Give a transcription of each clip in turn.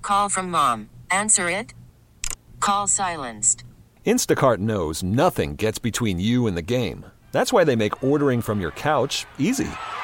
Call from mom. Answer it. Call silenced. Instacart knows nothing gets between you and the game. That's why they make ordering from your couch easy.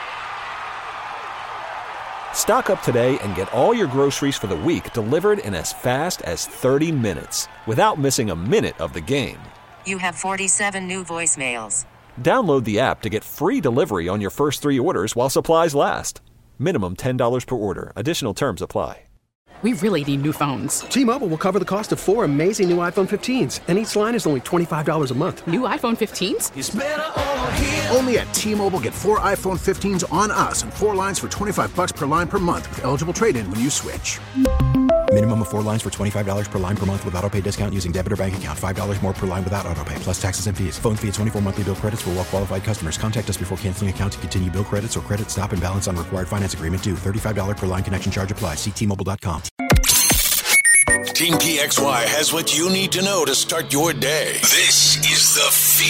Stock up today and get all your groceries for the week delivered in as fast as 30 minutes without missing a minute of the game. You have 47 new voicemails. Download the app to get free delivery on your first 3 orders while supplies last. Minimum $10 per order. Additional terms apply. We really need new phones. T-Mobile will cover the cost of 4 amazing new iPhone 15s, and each line is only $25 a month. New iPhone 15s? It's better over here. Only at T-Mobile, get 4 iPhone 15s on us and 4 lines for $25 per line per month with eligible trade-in when you switch. Minimum of 4 lines for $25 per line per month with autopay discount using debit or bank account. $5 more per line without autopay, plus taxes and fees. Phone fee at 24 monthly bill credits for well-qualified customers. Contact us before canceling account to continue bill credits or credit stop and balance on required finance agreement due. $35 per line connection charge applies. See T-Mobile.com. Team PXY has what you need to know to start your day. This is The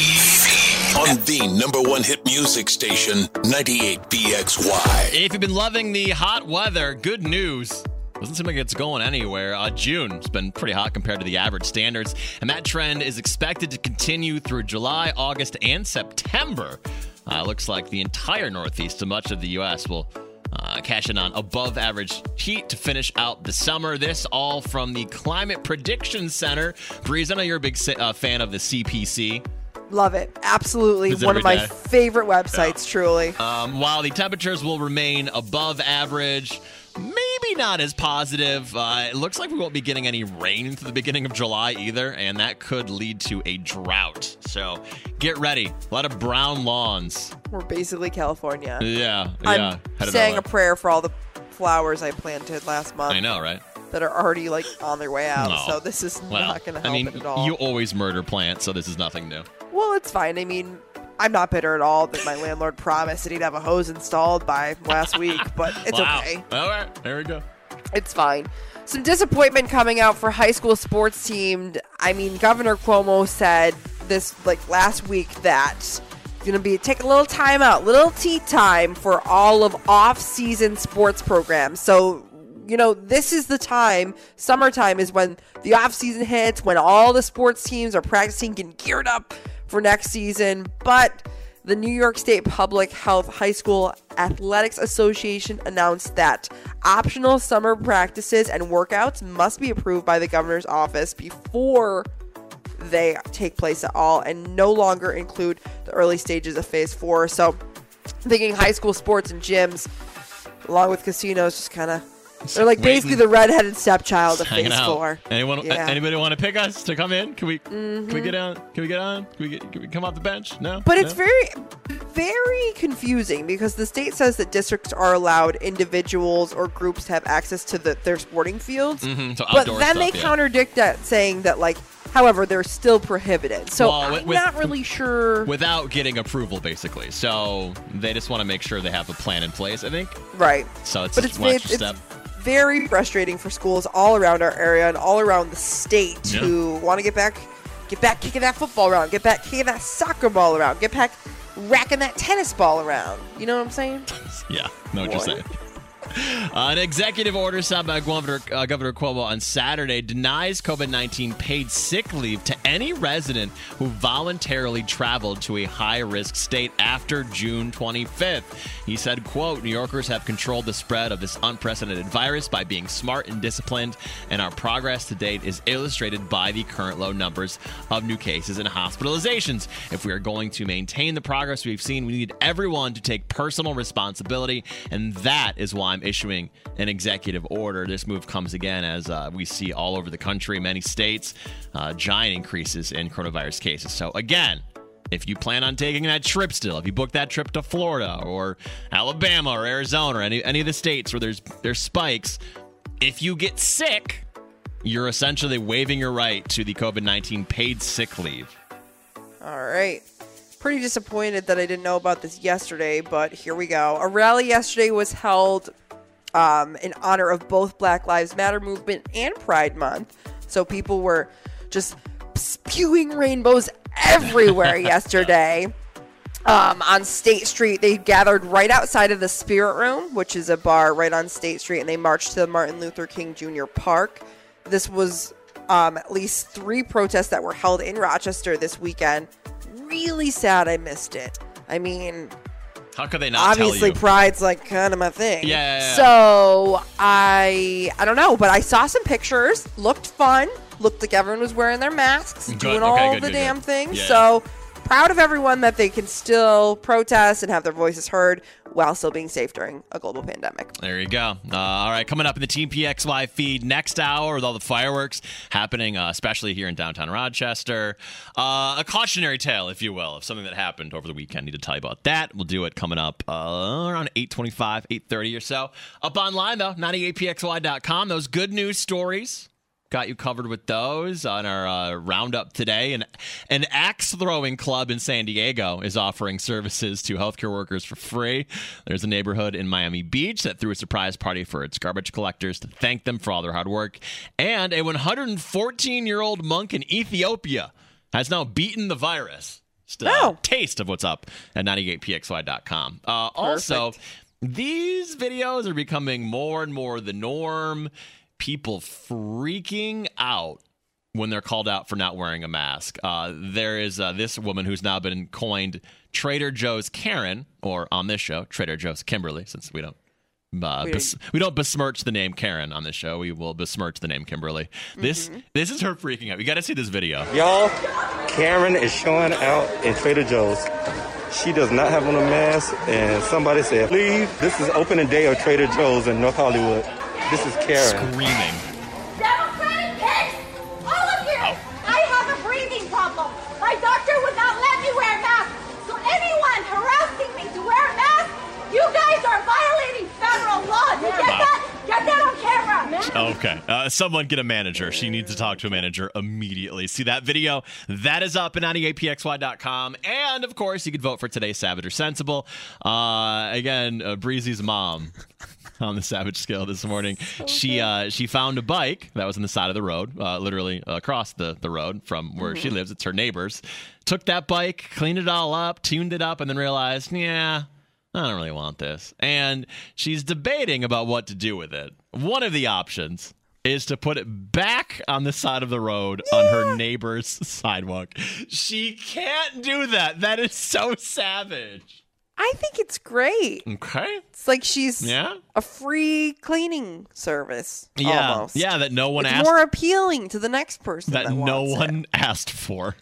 Feed on the number one hit music station, 98 PXY. If you've been loving the hot weather, good news. Doesn't seem like it's going anywhere. June has been pretty hot compared to the average standards, and that trend is expected to continue through July, August, and September. Looks like the entire Northeast and much of the U.S. will cash in on above average heat to finish out the summer. This all from the Climate Prediction Center. Breeze, I know you're a big fan of the CPC. Love it. Absolutely. One of my favorite websites, truly. While the temperatures will remain above average, maybe not as positive. It looks like we won't be getting any rain through the beginning of July either, and that could lead to a drought. So get ready. A lot of brown lawns. We're basically California. Yeah. I'm saying a prayer for all the flowers I planted last month. I know, right? That are already on their way out. So this is not going to help it at all. You always murder plants, so this is nothing new. Well, it's fine. I mean, I'm not bitter at all that my landlord promised that he'd have a hose installed by last week, but it's okay. All right, there we go. It's fine. Some disappointment coming out for high school sports team. I mean, Governor Cuomo said this last week that it's going to take a little time out, little tea time for all of off-season sports programs. So, this is the time, summertime is when the off-season hits, when all the sports teams are practicing, getting geared up for next season. But the New York State Public Health High School Athletics Association announced that optional summer practices and workouts must be approved by the governor's office before they take place at all and no longer include the early stages of Phase 4. So thinking high school sports and gyms, along with casinos, just kind of... They're basically the redheaded stepchild of Phase 4. Anybody want to pick us to come in? Can we get on? Can we come off the bench? No. But it's very, very confusing because the state says that districts are allowed individuals or groups to have access to their sporting fields. So but then they contradict that, saying that however, they're still prohibited. So I'm not really sure. Without getting approval, basically. So they just want to make sure they have a plan in place, I think. Right. So it's very frustrating for schools all around our area and all around the state who want to get back kicking that football around, get back kicking that soccer ball around, get back racking that tennis ball around. You know what I'm saying? Yeah, know what you're saying. An executive order signed by Governor Cuomo on Saturday denies COVID-19 paid sick leave to any resident who voluntarily traveled to a high-risk state after June 25th. He said, quote, New Yorkers have controlled the spread of this unprecedented virus by being smart and disciplined, and our progress to date is illustrated by the current low numbers of new cases and hospitalizations. If we are going to maintain the progress we've seen, we need everyone to take personal responsibility, and that is why I'm issuing an executive order. This move comes again as we see all over the country, many states, giant increases in coronavirus cases. So again, if you plan on taking that trip still, if you book that trip to Florida or Alabama or Arizona or any of the states where there's spikes, if you get sick, you're essentially waiving your right to the COVID-19 paid sick leave. All right. Pretty disappointed that I didn't know about this yesterday, but here we go. A rally yesterday was held in honor of both Black Lives Matter movement and Pride Month. So people were just spewing rainbows everywhere yesterday. on State Street. They gathered right outside of the Spirit Room, which is a bar right on State Street, and they marched to the Martin Luther King Jr. Park. This was at least 3 protests that were held in Rochester this weekend. Really sad I missed it. I mean, how could they not obviously tell you? Pride's like kind of my thing. Yeah. So I don't know, but I saw some pictures. Looked fun. Looked like everyone was wearing their masks, doing all the damn things. Yeah. So proud of everyone that they can still protest and have their voices heard while still being safe during a global pandemic. There you go. All right, coming up in the Team PXY feed next hour with all the fireworks happening, especially here in downtown Rochester. A cautionary tale, if you will, of something that happened over the weekend. Need to tell you about that. We'll do it coming up around 8:25, 8:30 or so. Up online, though, 98pxy.com. Those good news stories. Got you covered with those on our roundup today. An axe throwing club in San Diego is offering services to healthcare workers for free. There's a neighborhood in Miami Beach that threw a surprise party for its garbage collectors to thank them for all their hard work. And a 114-year-old monk in Ethiopia has now beaten the virus. Just a taste of what's up at 98pxy.com. Also, these videos are becoming more and more the norm. People freaking out when they're called out for not wearing a mask. There is this woman who's now been coined Trader Joe's Karen, or on this show, Trader Joe's Kimberly, since we don't besmirch the name Karen on this show. We will besmirch the name Kimberly. This is her freaking out. You got to see this video. Y'all, Karen is showing out in Trader Joe's. She does not have on a mask, and somebody said, leave. This is opening day of Trader Joe's in North Hollywood. This is Karen. Screaming. Democratic pigs! All of you! I have a breathing problem. My doctor would not let me wear a mask. So anyone harassing me to wear a mask, you guys are violating federal law. You get that? Get that on camera. Okay. Someone get a manager. She needs to talk to a manager immediately. See that video? That is up at 98pxy.com. And, of course, you can vote for today's Savage or Sensible. Again, Breezy's mom on the Savage scale this morning. She found a bike that was on the side of the road, literally across the road from where she lives. It's her neighbor's. Took that bike, cleaned it all up, tuned it up, and then realized, I don't really want this. And she's debating about what to do with it. One of the options is to put it back on the side of the road on her neighbor's sidewalk. She can't do that. That is so savage. I think it's great. Okay. It's like she's a free cleaning service. Yeah. Almost. Yeah, that no one asked. It's more appealing to the next person that no wants one asked for.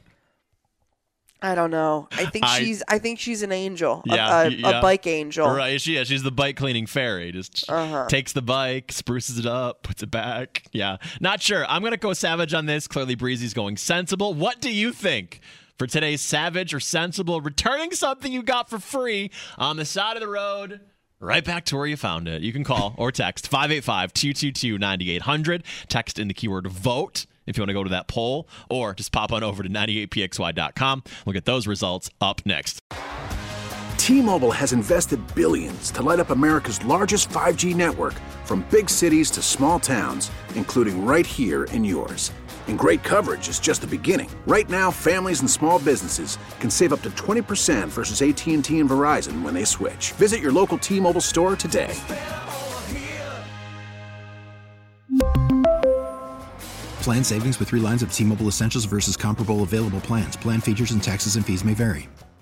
I don't know. I think she's an angel. Yeah, a bike angel. Right. She's the bike cleaning fairy. Just takes the bike, spruces it up, puts it back. Yeah. Not sure. I'm going to go savage on this. Clearly Breezy's going sensible. What do you think for today's Savage or Sensible? Returning something you got for free on the side of the road, right back to where you found it. You can call or text 585-222-9800. Text in the keyword VOTE if you want to go to that poll, or just pop on over to 98pxy.com. We'll get those results up next. T-Mobile has invested billions to light up America's largest 5G network, from big cities to small towns, including right here in yours. And great coverage is just the beginning. Right now, families and small businesses can save up to 20% versus AT&T and Verizon when they switch. Visit your local T-Mobile store today. Plan savings with 3 lines of T-Mobile Essentials versus comparable available plans. Plan features and taxes and fees may vary.